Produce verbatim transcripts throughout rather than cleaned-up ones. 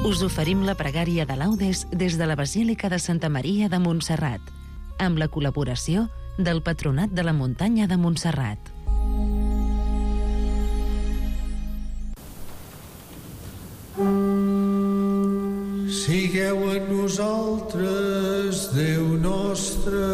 Us oferim la pregària de laudes des de la Basílica de Santa Maria de Montserrat, amb la col·laboració del Patronat de la Muntanya de Montserrat. Sigueu en nosaltres, Déu nostre.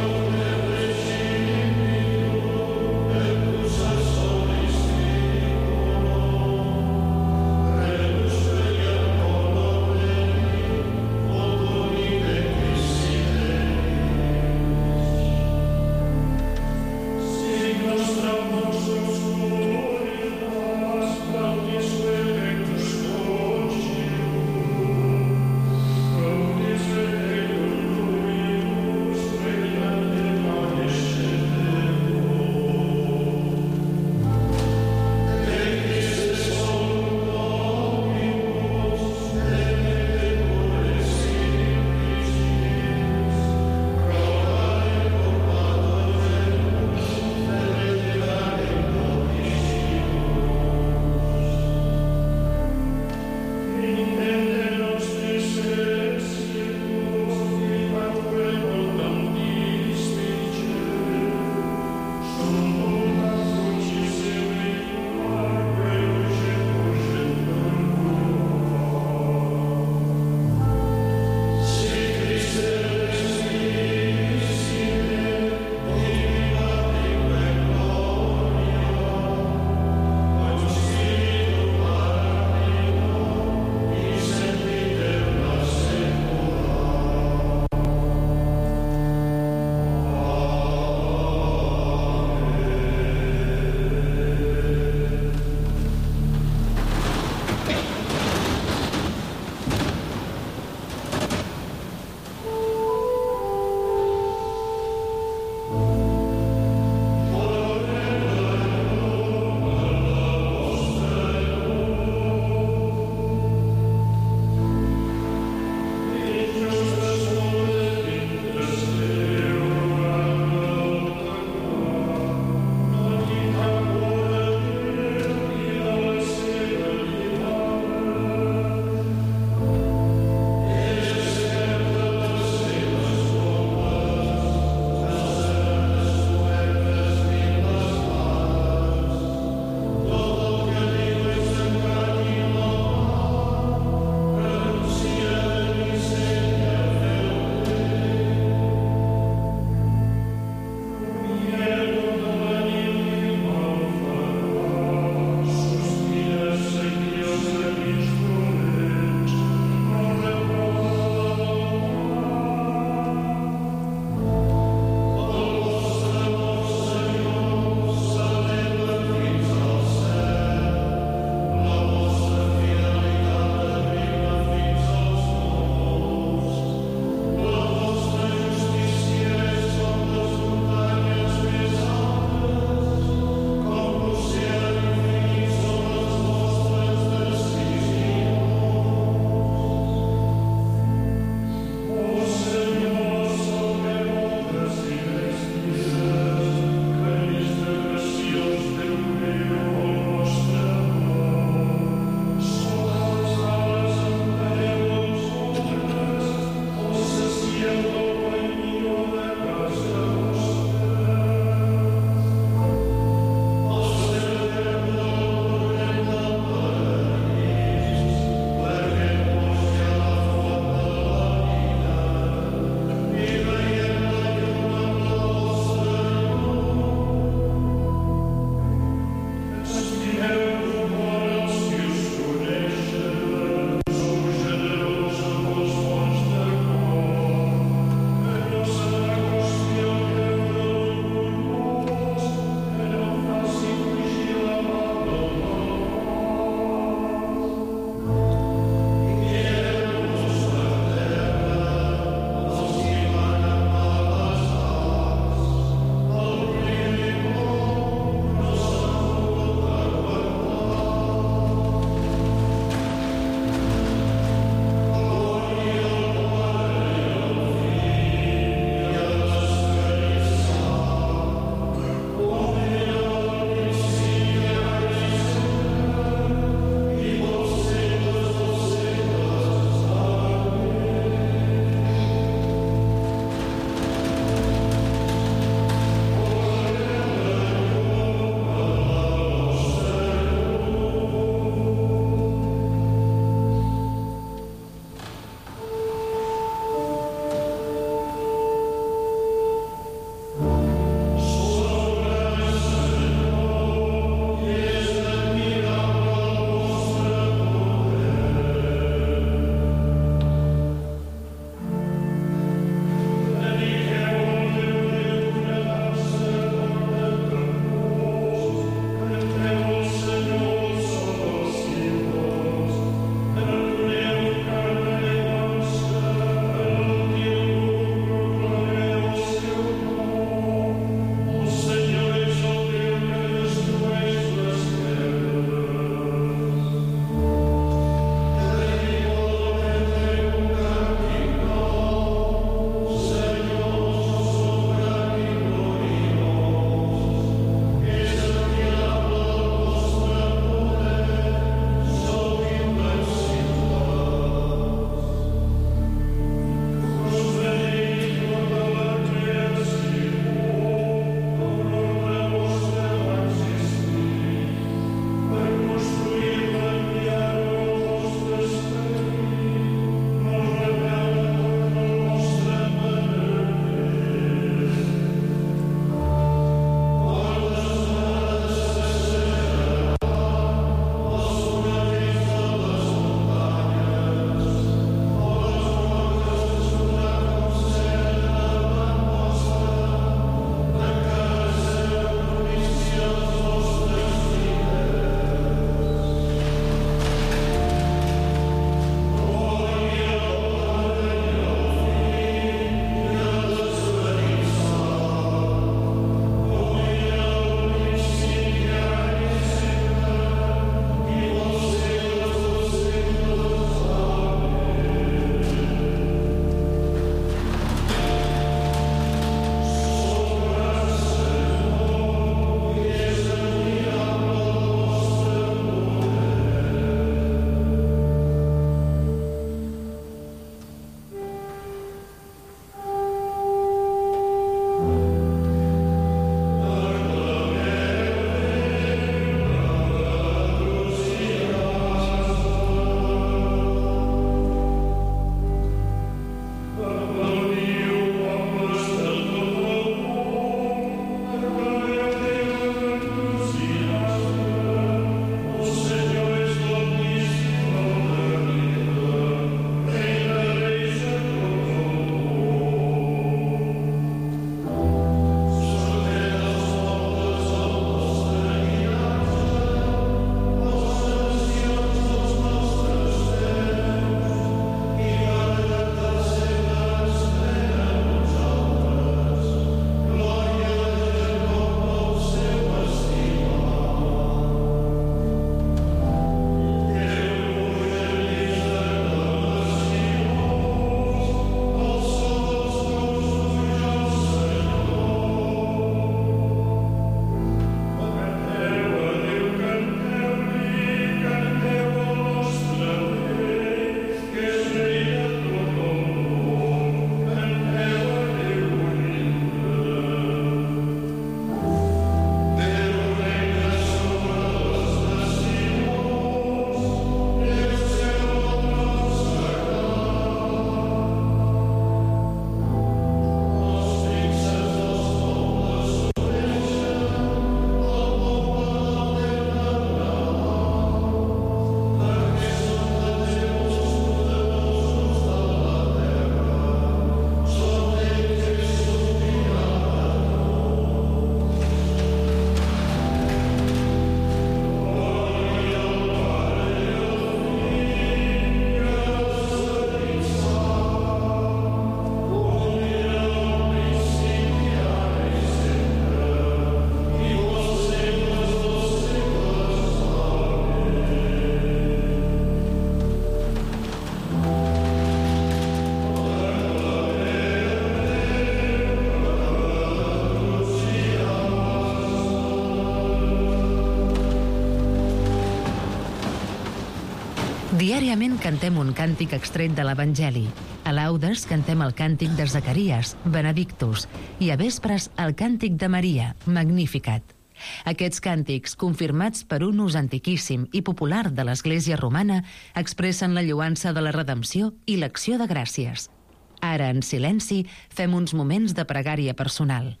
Diàriament cantem un càntic extret de l'Evangeli. A laudes cantem el càntic de Zacaries, Benedictus, i a vespres el càntic de Maria, Magnificat. Aquests càntics, confirmats per un ús antiquíssim i popular de l'Església romana, expressen la lloança de la redempció i l'acció de gràcies. Ara, en silenci, fem uns moments de pregària personal.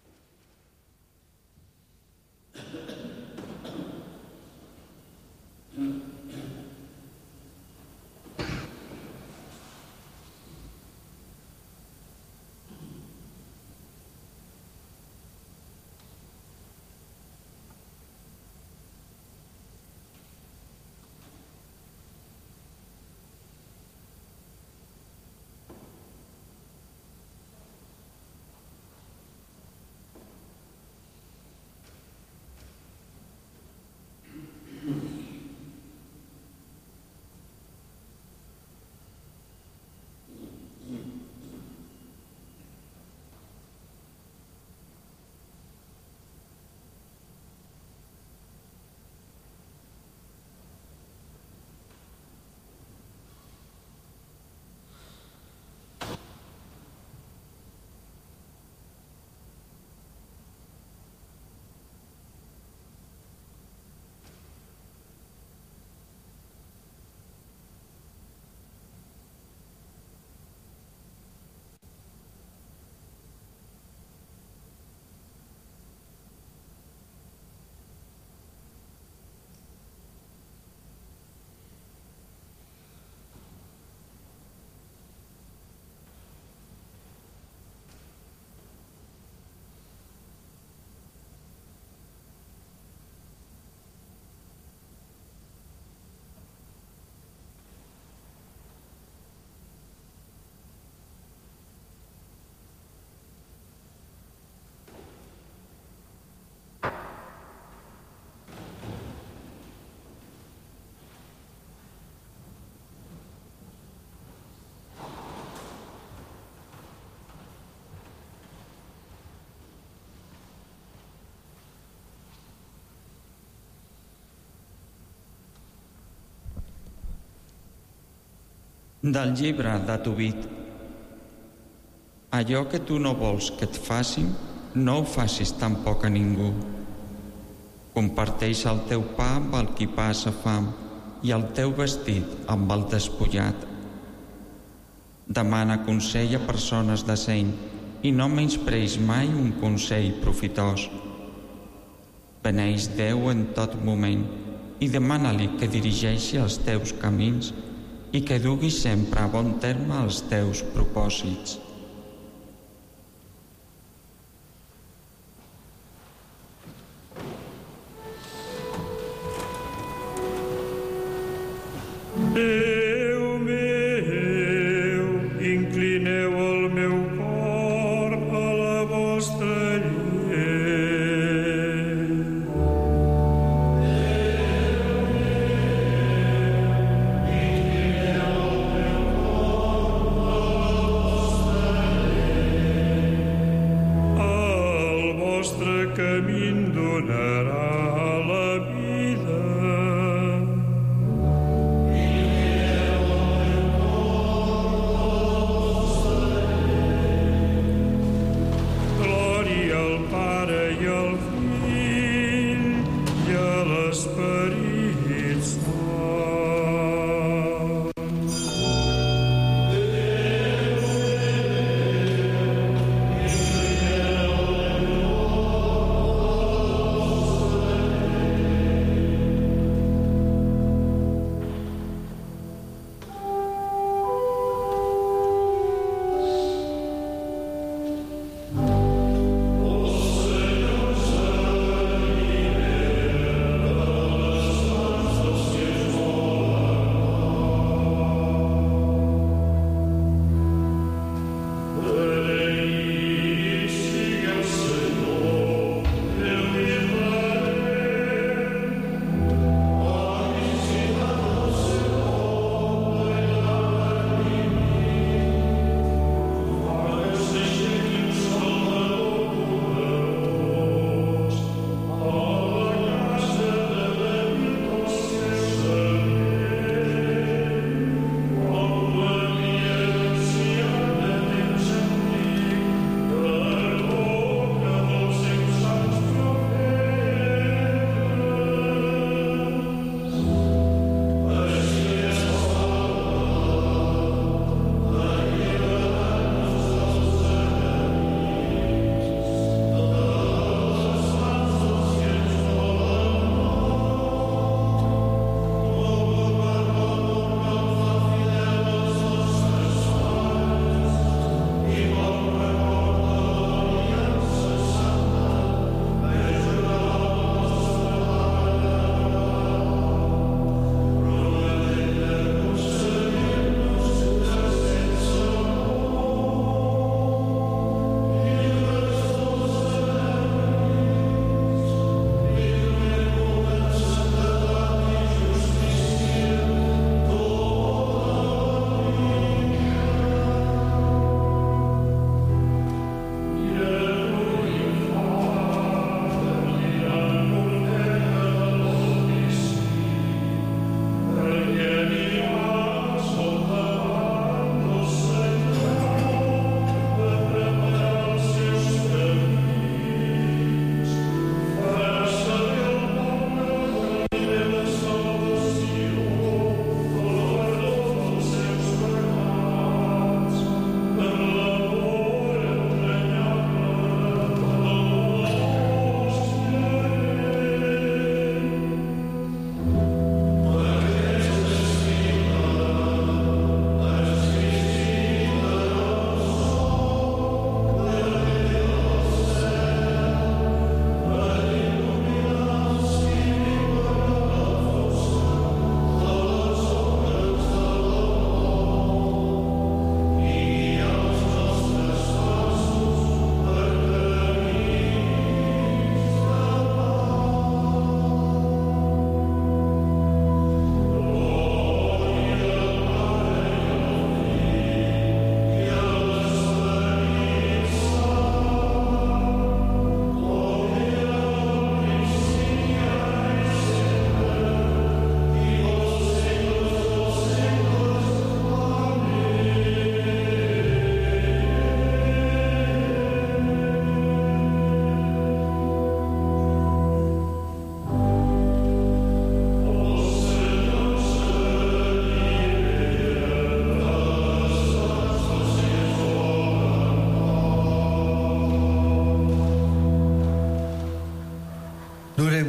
Del llibre de Tobit. Allò que tu no vols que et facin, no ho facis tampoc a ningú. Comparteix el teu pa amb el qui passa fam i el teu vestit amb el despullat. Demana consell a persones de seny i no menyspreis mai un consell profitós. Beneix Déu en tot moment i demana-li que dirigeixi els teus camins i que duguis sempre a bon terme els teus propòsits. Déu meu, inclineu el meu cor a la vostra llei. Camí em donarà la vida. Glòria al Pare i al Fill i a l'Esperit Sant.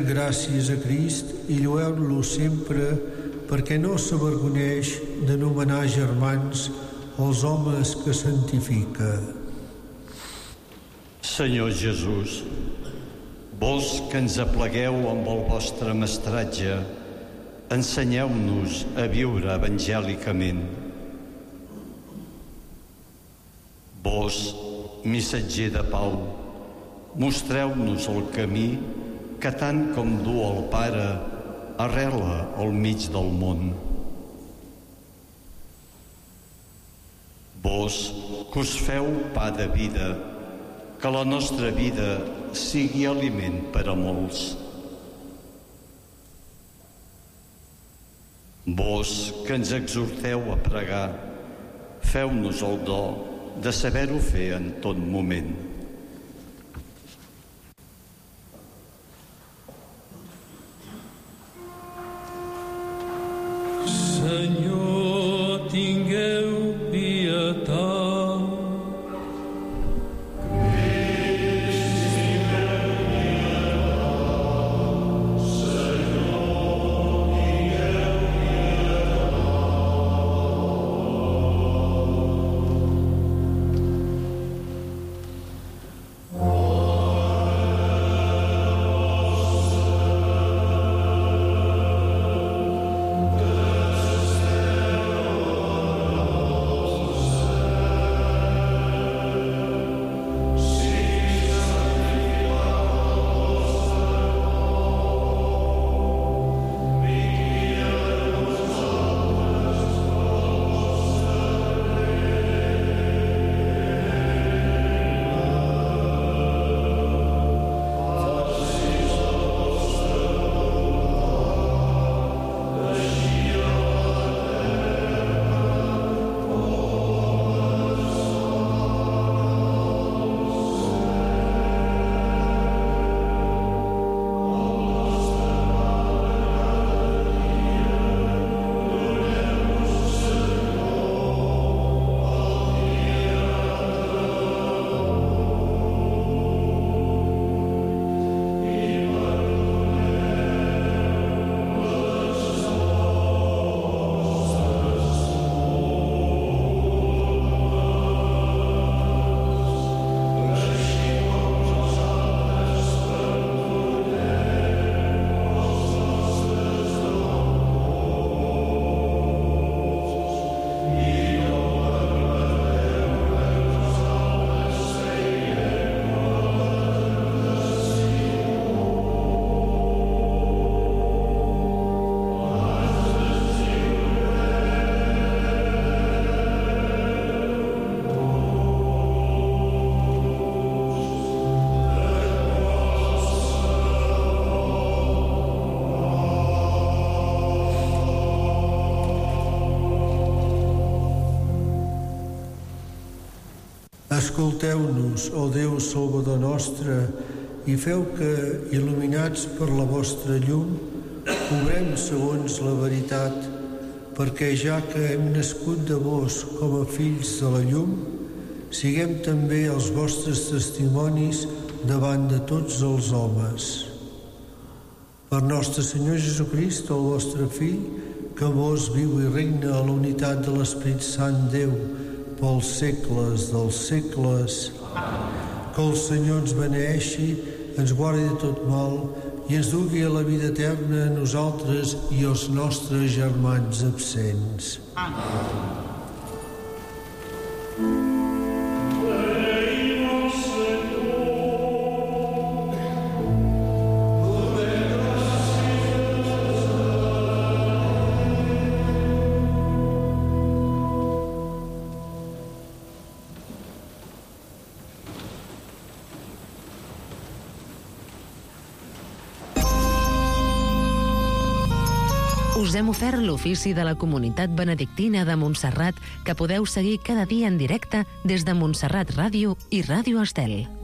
gràcies a Crist i llueu-lo sempre, perquè no s'avergoneix d'anomenar germans els homes que santifica. Senyor Jesús, vos que ens aplegueu amb el vostre mestratge, ensenyeu-nos a viure evangèlicament. Vos, missatger de pau, mostreu-nos el camí que tant com du el Pare arrela al mig del món. Vos, que us feu pa de vida, que la nostra vida sigui aliment per a molts. Vos, que ens exhorteu a pregar, feu-nos el do de saber-ho fer en tot moment. Senyor, tingueu pietat. Escolteu-nos, ó Déu Salvador nostre, i feu que, il·luminats per la vostra llum, obrem segons la veritat, perquè ja que hem nascut de vos com a fills de la llum, siguem també els vostres testimonis davant de tots els homes. Per nostre Senyor Jesucrist, el vostre Fill, que vos viu i regna a la unitat de l'Esperit Sant Déu, pels segles dels segles. Que el Senyor ens beneeixi, ens guardi de tot mal i ens dugui a la vida eterna a nosaltres i als nostres germans absents. Amén. Us hem ofert l'ofici de la Comunitat Benedictina de Montserrat, que podeu seguir cada dia en directe des de Montserrat Ràdio i Ràdio Estel.